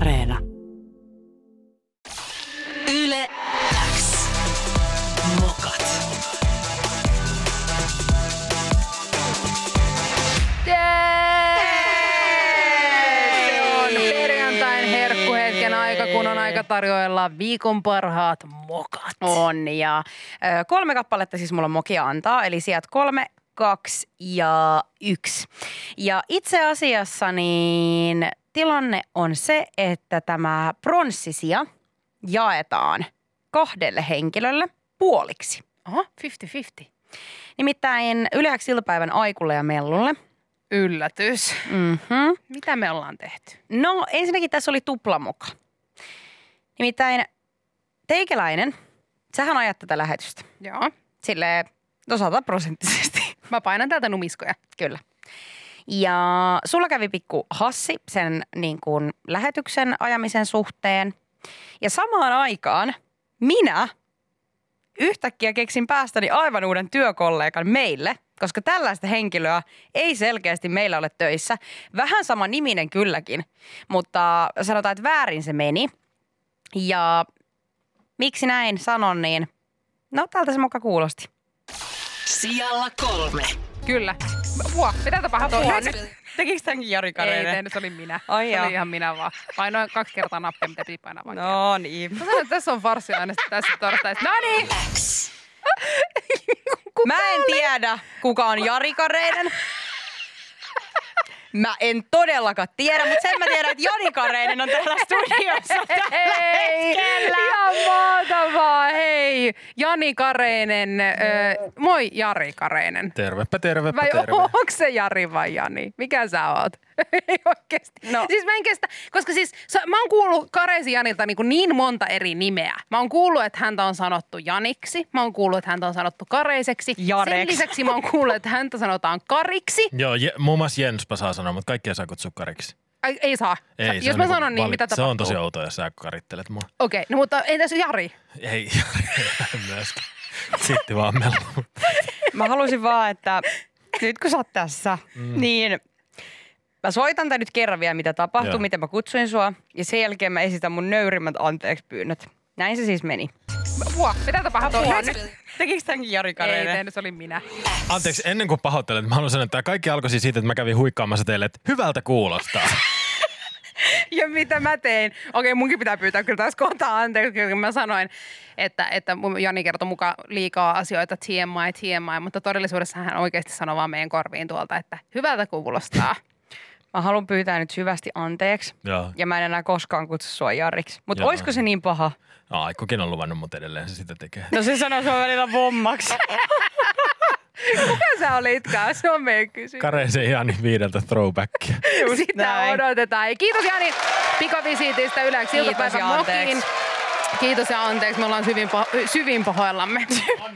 Areena. Yle X. Mokat. Se on perjantain herkkuhetken aika, kun on aika tarjoilla viikon parhaat mokat. On, ja 3 kappaletta siis mulla on mokia antaa, eli sijat 3, 2 ja 1. Ja itse asiassa niin tilanne on se, että tämä pronssisija jaetaan 2 henkilölle puoliksi. Aha, 50-50. Nimittäin Yle X iltapäivän Aikulle ja Mellulle. Yllätys. Mhm. Mitä me ollaan tehty? No ensinnäkin tässä oli tuplamoka. Nimittäin teikäläinen, sähän ajat tätä lähetystä. Joo. Silleen, no 100%. Mä painan täältä numiskoja. Kyllä. Ja sulla kävi pikku hassi sen niin kuin lähetyksen ajamisen suhteen. Ja samaan aikaan minä yhtäkkiä keksin päästäni aivan uuden työkollegan meille, koska tällaista henkilöä ei selkeästi meillä ole töissä. Vähän sama niminen kylläkin, mutta sanotaan, että väärin se meni. Ja miksi näin sanon, niin no tältä se moka kuulosti. Sijalla 3. Kyllä. Mitä tapahtuu? Tekikö tämänkin Jari Ei Kareinen? tehnyt, se oli minä. Ai se jaa. oli ihan minä vaan. Painoin 2 kertaa nappia, mitä piti painaa vaan. No niin. Mä sanon, että tässä on farssi aina tässä torstaista. No niin! X. Mä en tiedä, kuka on Jari Kareinen. Mä en todellakaan tiedä, mutta sen mä tiedän, että Jani Kareinen on täällä studiossa tällä hetkellä. Ihan mahtavaa, hei. Jani Kareinen, moi Jari Kareinen. Tervepä terve. Vai onko se Jari vai Jani? Mikä sä oot? Ei oikeesti. No. Siis mä en kestä, koska siis mä oon kuullut Kareisen Janilta niin monta eri nimeä. Mä oon kuullut, että häntä on sanottu Janiksi. Mä oon kuullut, että häntä on sanottu Kareiseksi. Jareks. Sen lisäksi mä oon kuullut, että häntä sanotaan Kariksi. Joo, muun muassa Jenspa saa sanoa, mutta kaikkia saa kutsua Kariksi. Ai, ei saa. Ei, Jos mä sanon niin, mitä Se tapahtuu? on tosi outoa, jos sä karittelet mua. Okei, no mutta entäs Jari? Ei, myöskään. Sitten vaan mellu. Mä halusin vaan, että nyt kun sä oot tässä, niin mä soitan tän nyt kerran vielä, mitä tapahtui, Joo. miten mä kutsuin sua. Ja sen jälkeen mä esitän mun nöyrimmät anteeksi pyynnöt. Näin se siis meni. Mitä tapahtuu? Tekikö tämänkin Jari Ei Kareinen? tehnyt, se oli minä. Anteeksi, ennen kuin pahoittelen, mä haluan sanoa, että tämä kaikki alkoi siis siitä, että mä kävin huikkaamassa teille, että hyvältä kuulostaa. Ja mitä mä tein? Okei, munkin pitää pyytää kyllä taas kohta anteeksi, kun mä sanoin, että mun Jani kertoi mukaan liikaa asioita TMI, mutta todellisuudessa hän oikeasti sanoi vaan meidän korviin tuolta, että hyvältä kuulostaa. Mä haluan pyytää nyt syvästi anteeksi. Joo. Ja mä en enää koskaan kutsu sua Jariksi. Mutta Joo. oisko se niin paha? No, Aikkokin on luvannut, mutta edelleen se sitä tekee. No se sanoo sua välillä vommaksi. Kuka sä olitkaan? Se on meidän kysymys. Kareisen Jani 5 throwbackia. Sitä näin. odotetaan. Ja kiitos Jani pikavisiitistä Yle X Kiitos iltapäivän ja mokiin. anteeksi. Kiitos ja anteeksi, me ollaan syvin pahoillamme.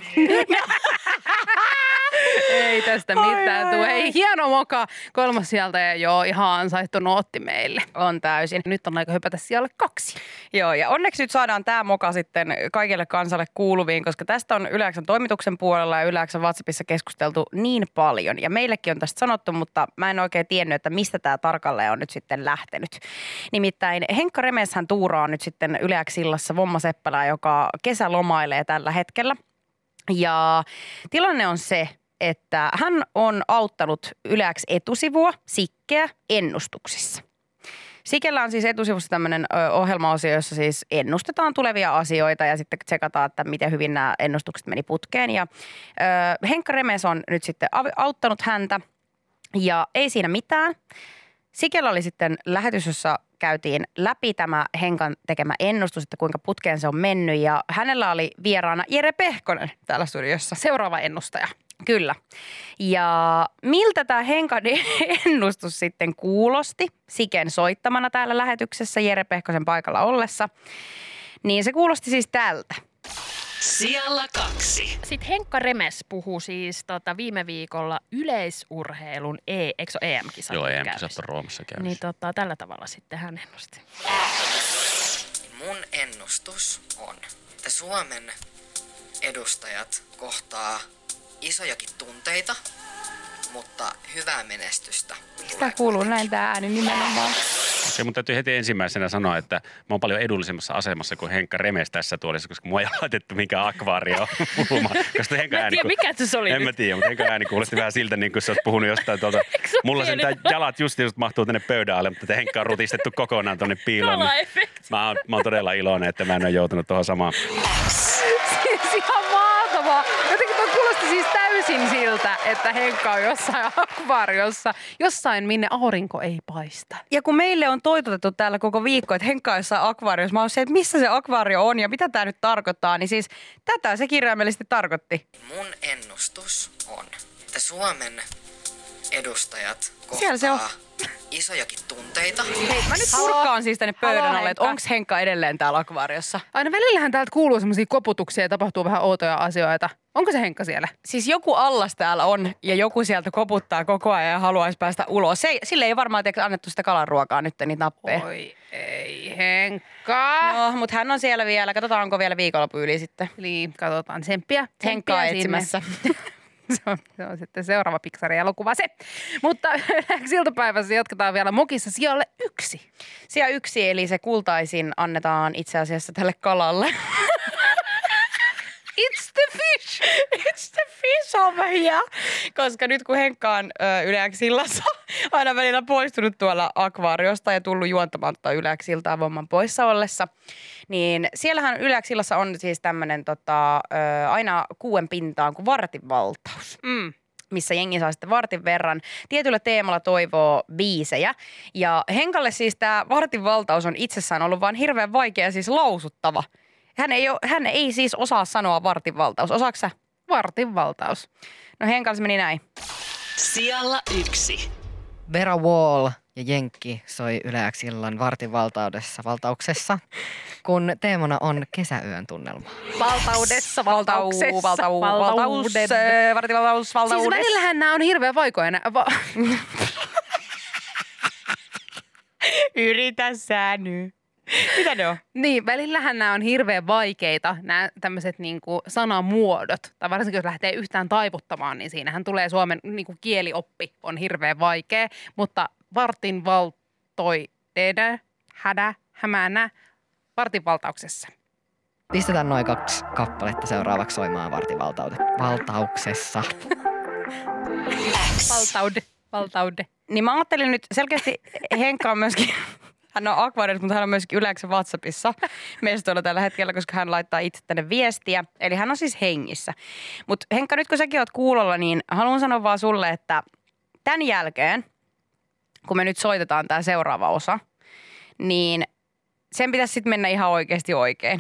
Ei tästä mitään tule. Hei, hieno moka. 3 sieltä ja joo, ihan ansaittu nootti meille. On täysin. Nyt on aika hypätä sijalle 2. Joo, ja onneksi nyt saadaan tämä moka sitten kaikille kansalle kuuluviin, koska tästä on Yle X:n toimituksen puolella ja Yle X:n WhatsAppissa keskusteltu niin paljon. Ja meillekin on tästä sanottu, mutta mä en oikein tiennyt, että mistä tämä tarkalleen on nyt sitten lähtenyt. Nimittäin Henkka Remeshän tuuraa nyt sitten Yle X-illassa Vomma Seppälää, joka kesälomailee tällä hetkellä. Ja tilanne on se, että hän on auttanut Yle X etusivua, Sikkeä, ennustuksissa. Sikellä on siis etusivussa tämmöinen ohjelmaosio, jossa siis ennustetaan tulevia asioita ja sitten tsekataan, että miten hyvin nämä ennustukset meni putkeen. Ja Henkka Remes on nyt sitten auttanut häntä ja ei siinä mitään. Sikellä oli sitten lähetys, jossa käytiin läpi tämä Henkan tekemä ennustus, että kuinka putkeen se on mennyt. Ja hänellä oli vieraana Jere Pehkonen täällä studiossa. Seuraava ennustaja. Kyllä. Ja miltä tämä Henkan ennustus sitten kuulosti Siken soittamana täällä lähetyksessä Jere Pehkosen paikalla ollessa, niin se kuulosti siis tältä. Sijalla 2. Sitten Henkka Remes puhui siis viime viikolla yleisurheilun eikö se ole EM-kisat? Joo, EM-kisat on Roomassa käynnissä. Niin tällä tavalla sitten hän ennusti. Mun ennustus on, että Suomen edustajat kohtaa isojakin tunteita, mutta hyvää menestystä. Sitä kuuluu näin tämä ääni nimenomaan. Ja mun täytyy heti ensimmäisenä sanoa, että mä oon paljon edullisemmassa asemassa kuin Henkka Remes tässä tuolissa, koska mua ei laitettu minkään akvaarioon puhumaan. Mä en tiedä, mikä se oli En mä tiedä, mutta Henkan ääni kuulosti vähän siltä, niin kuin sä oot puhunut jostain tuolta. Mulla sen jalat just mahtuu tänne pöydän alle, mutta Henkka on rutistettu kokonaan tonne piiloon. Mä oon todella iloinen, että mä en ole joutunut tuohon samaan. Siis ihan mahtavaa. Jotenkin tuo kuulosti siis täysin siltä, että Henkka on jossain akvaariossa, jossain minne aurinko ei paista. Ja kun meille on toitotettu täällä koko viikko, että Henkka on jossain akvaariossa, mä oon se, että missä se akvaario on ja mitä tää nyt tarkoittaa, niin siis tätä se kirjaimellisesti tarkoitti. Mun ennustus on, että Suomen edustajat Siellä se on. kohtaa isojakin tunteita. Hei, mä nyt kurkkaan siis tänne pöydän alle, että onks Henkka edelleen täällä akvaariossa? Aina välillähän täältä kuuluu semmoisia koputuksia ja tapahtuu vähän outoja asioita. Onko se Henkka siellä? Siis joku allas täällä on ja joku sieltä koputtaa koko ajan ja haluaisi päästä ulos. Sille ei varmaan annettu sitä kalanruokaa nyt niitä nappeja. Oi ei Henkka. No, mutta hän on siellä vielä. Katsotaan, onko vielä viikonloppu yli sitten. Niin, katsotaan. Tsemppiä Henkkaa sinne. etsimässä. Se on sitten seuraava Pixar-elokuva se. Mutta iltapäivässä jatketaan vielä Mokissa sijalle 1. Sija 1, eli se kultaisin annetaan itse asiassa tälle kalalle. It's the fish! It's the fish over here! Koska nyt kun Henkka on Yle Xillassa aina välillä poistunut tuolla akvaariosta ja tullut juontamaan Yle Xiltaa vomman poissa ollessa, niin siellähän Yle Xillassa on siis tämmöinen aina 6 pintaan kuin vartin valtaus. Missä jengi saa sitten vartin verran tietyllä teemalla toivoo biisejä. Ja Henkalle siis tämä vartin valtaus on itsessään ollut vaan hirveän vaikea siis lausuttava. Hän ei siis osaa sanoa vartin valtaus. Osaatko sä? Vartin valtaus. No Henkalla se meni näin. Sijalla 1. Vera Wall ja Jenkki soi Yle X:n vartin valtauksessa, kun teemana on kesäyön tunnelma. Valtaudessa, Vartinvaltaus. Siis välillähän nämä on hirveän vaikoja. Yritä sä nyt. Mitä ne on? Niin, välillähän nämä on hirveän vaikeita, nämä tämmöiset niinku sanamuodot. Tai varsinkin jos lähtee yhtään taivuttamaan, niin siinähän tulee suomen niinku kielioppi on hirveän vaikea. Mutta vartinvaltoidede, hädä, hämänä, vartinvaltauksessa. Pistetään noin 2 kappaletta seuraavaksi soimaan vartin valtauksessa. Valtaude. Niin mä ajattelin nyt selkeästi Henkka on myöskin... Hän on akvaariossa, mutta hän on myöskin Yle X:n WhatsAppissa mestoilla tällä hetkellä, koska hän laittaa itse tänne viestiä. Eli hän on siis hengissä. Mutta Henkka, nyt kun säkin oot kuulolla, niin haluan sanoa vaan sulle, että tämän jälkeen, kun me nyt soitetaan tämä seuraava osa, niin sen pitäisi sitten mennä ihan oikeasti oikein.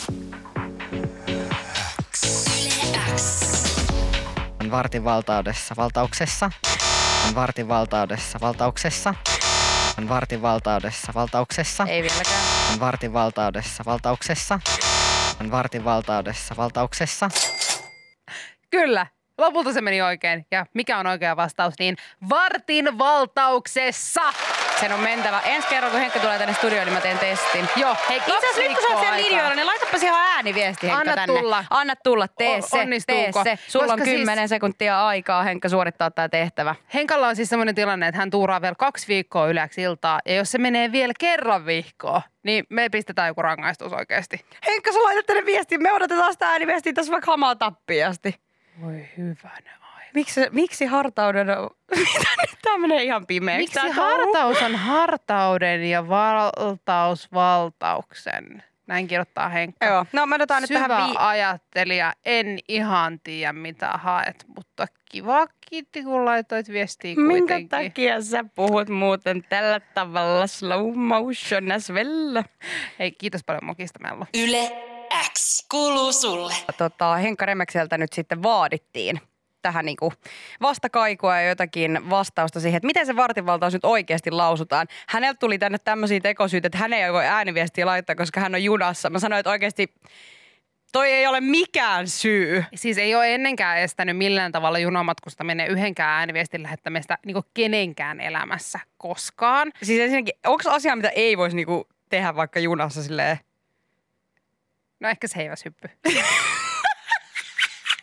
On vartin valtauksessa. On vartin valtauksessa. On vartin valtauksessa. Ei vieläkään. On vartin valtauksessa. On vartin valtauksessa. Kyllä, lopulta se meni oikein. Ja mikä on oikea vastaus, niin vartin valtauksessa. Sen on mentävä. Ensi kerran, kun Henkka tulee tänne studioon, niin mä teen testin. Joo, hei, Itse asiassa nyt kun sä oot siellä linjoilla, niin laitapas ihan ääniviesti Henkka Anna tänne. tulla. Anna tulla, tee se. Onnistuuko? Sulla Koska on 10 sekuntia aikaa Henkka suorittaa tää tehtävä. Henkalla on siis semmoinen tilanne, että hän tuuraa vielä 2 viikkoa Yle X:ltaa. Ja jos se menee vielä kerran viikkoa, niin me pistetään joku rangaistus oikeasti. Henkka, sä laitat tänne viestiin. Me odotetaan sitä ääniviestiä tässä vaikka hamaa tappiasti. Voi hyvänä aika. Miksi hartauden on... Mitä nyt? Tää menee ihan pimeäksi. Miksi hartaus on hartauden ja valtaus valtauksen? Näin kirjoittaa Henkka. Joo, no me odotetaan nyt Syvä tähän ajattelija, en ihan tiedä mitä haet, mutta kiva kiitti kun laitoit viestiä kuitenkin. Minkä takia sä puhut muuten tällä tavalla slow motion as well? Hei, kiitos paljon Mokista, Mellu. Yle X kuuluu sulle. Henkka Remekseltä nyt sitten vaadittiin tähän niinku vastakaikua ja jotakin vastausta siihen, että miten se vartinvaltaus nyt oikeasti lausutaan. Häneltä tuli tänne tämmöisiä tekosyitä, että hän ei voi ääniviestiä laittaa, koska hän on junassa. Mä sanoin, että oikeasti toi ei ole mikään syy. Siis ei ole ennenkään estänyt millään tavalla junamatkusta mennä yhdenkään ääniviestin lähettämistä niinku kenenkään elämässä koskaan. Siis ensinnäkin, onko asia, mitä ei voisi niinku tehdä vaikka junassa silleen? No ehkä se heiväshyppy.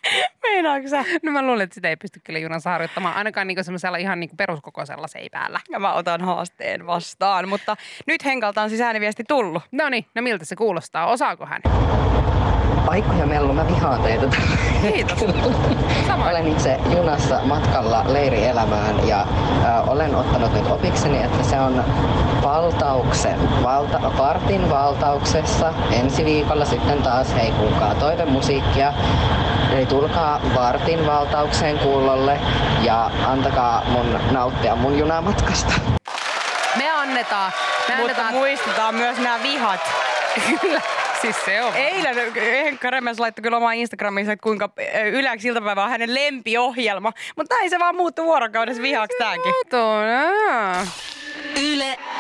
Meinaatko sä? No mä luulen, että sitä ei pysty kyllä junassa harjoittamaan. Ainakaan niinku semmoisella ihan niinku peruskokoisella seipäällä. Ja mä otan haasteen vastaan, mutta nyt Henkalta on siis ääniviesti tullut. Noniin, no miltä se kuulostaa? Osaako hän? Aikku ja Mellu, mä vihaan teitä. Kiitos. Samoin. Olen itse junassa matkalla leirielämään ja olen ottanut nyt opikseni, että se on vartin valtauksessa. Ensi viikolla sitten taas hei kuulkaa toivemusiikkia. Eli tulkaa vartin valtaukseen kuulolle ja antakaa mun nauttia mun junamatkasta. Me annetaan. Mutta muistetaan myös nämä vihat. Kyllä. Siis se on. Eilen Henkka Remes laittoi kyllä omaan Instagramiinsa, että kuinka Yle X iltapäivä on hänen lempiohjelma. Mutta näin se vaan muuttui vuorokaudessa vihaksi tääkin. Todella. Yle